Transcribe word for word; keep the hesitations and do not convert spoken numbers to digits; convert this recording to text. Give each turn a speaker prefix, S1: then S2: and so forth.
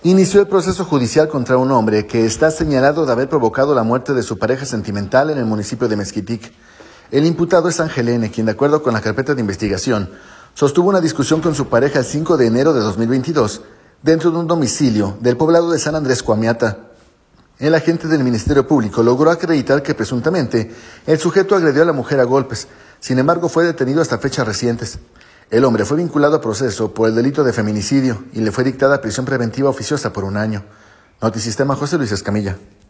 S1: Inició el proceso judicial contra un hombre que está señalado de haber provocado la muerte de su pareja sentimental en el municipio de Mezquitic. El imputado es Ángel N., quien, de acuerdo con la carpeta de investigación, sostuvo una discusión con su pareja el cinco de enero de dos mil veintidós dentro de un domicilio del poblado de San Andrés Coamiata. El agente del Ministerio Público logró acreditar que presuntamente el sujeto agredió a la mujer a golpes. Sin embargo, fue detenido hasta fechas recientes. El hombre fue vinculado a proceso por el delito de feminicidio y le fue dictada prisión preventiva oficiosa por un año. Notisistema, José Luis Escamilla.